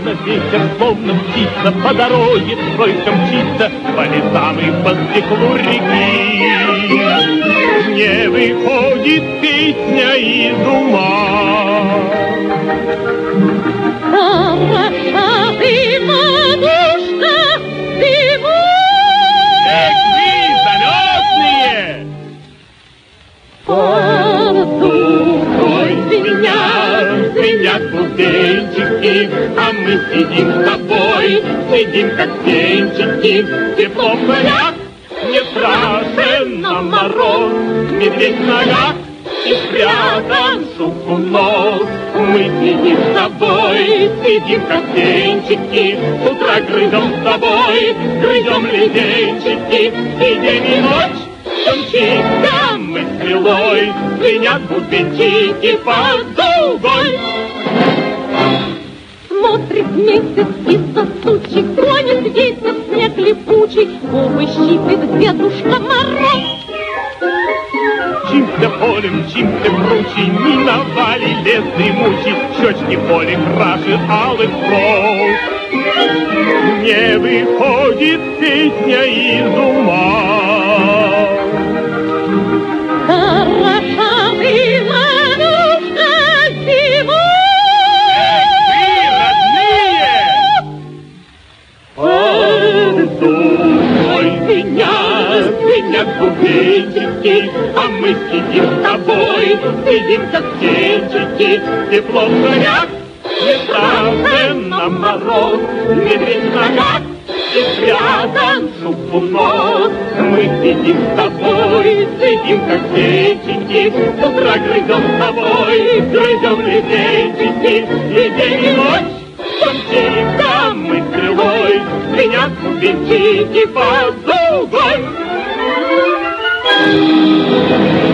Ладно, ветер, словно птица, по дороге тройка мчится, по лесам и по стеклу реки. Не выходит песня из ума. Хороша ты, матушка, ты мой! Эх вы, залетные! Ой, звенят бубенчики, а мы сидим с тобой, сидим как птенчики, тепло в полях, не страшен нам мороз, медведь в ногах и спрятан шубку в нос. Мы сидим с тобой, сидим как птенчики, с утра грызем с тобой, грызем леденчики, и день и ночь. Мчимся мы стрелой, звенят бубенчики под дугой. Смотрит месяц из-за тучи, гонит ветер снег липучий, губы щипит Дедушка Мороз. Мчимся полем, мчимся кручей, миновали лес дремучий, щечки поле крашит алых роз. Не выходит песня из ума. Хороша ты, матушка, зимой! Звенят бубенчики, а мы сидим с тобой, сидим как птенчики, тепло в горях, не страшен нам мороз, медведь в ногах и спрятан шубку в нос. Мы сидим с тобой, сидим как птенчики, с утра грызем с тобой, грызем леденчики, и день и ночь. Мчимся мы стрелой, звенят бубенчики под дугой.